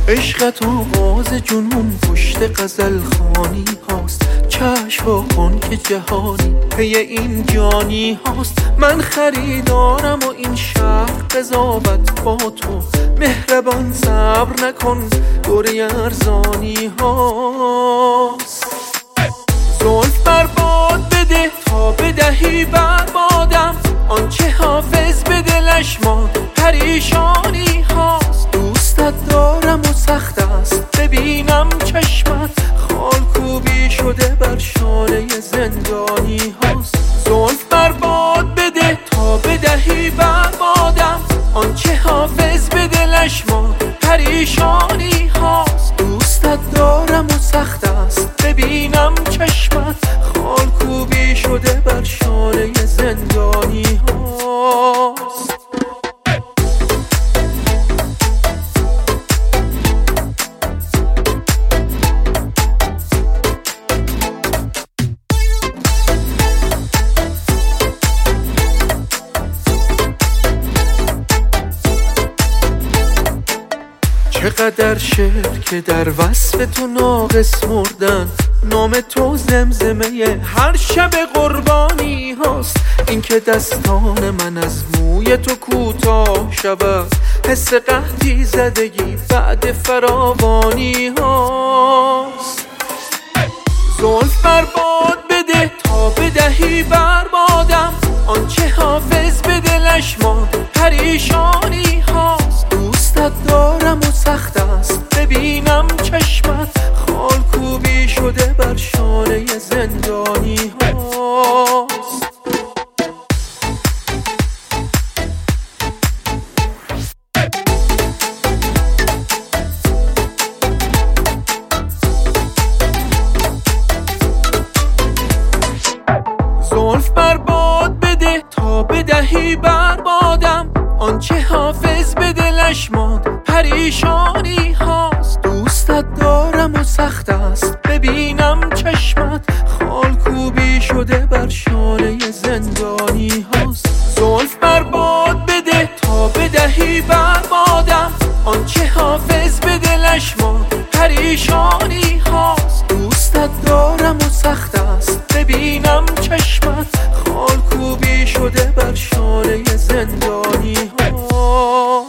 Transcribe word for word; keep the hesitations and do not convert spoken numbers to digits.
عشقت آغاز جنون پشت غزل خانی هاست. کشف کن که جهانی پی این جانی هاست. من خریدارم و این شهر قضاوت با تو. مهربان صبر نکن دوره ارزانی هاست. زلف برباد بده تا بدهی بربادم. آنچه حافظ به دلش ماند پریشانی هاست. دوستت دارم و سخت است ببینم چشمت خال کوبی شده بر شانه زندانی هاست. زلف برباد بده تا بدهی بربادم. آنچه حافظ به دلش ماند پریشانی هاست. دوستت دارم و سخت است ببینم چشمت خال کوبی شده بر شانه زندانی هاست. چقدر شعر که در وصف تو ناقص مردن. نام تو زمزمه هر شب قربانی هاست. این که دستان من از موی تو کوتاه شود. حس قحطی زدگی بعد فراوانی هاست. زلف برباد بده تا بدهی بربادم. آنچه حافظ به دلش ماند پریشانی هاست. دوستت دارم و سخت است ببینم چشمت خال کوبی شده بر شانه زندانی هاست. زلف برباد بده تا بدهی بربادم. آنچه حافظ به دلش ماند پریشانی هاست. دوستت دارم و سخت است ببینم چشمت خال کوبی شده بر شانه زندانی هاست. زلف برباد بده تا بدهی بربادم. آنچه حافظ به دلش ماند پریشانی هاست. دوستت دارم و سخت است ببینم چشمت خال کوبی شده بر شانه زندانی هاست.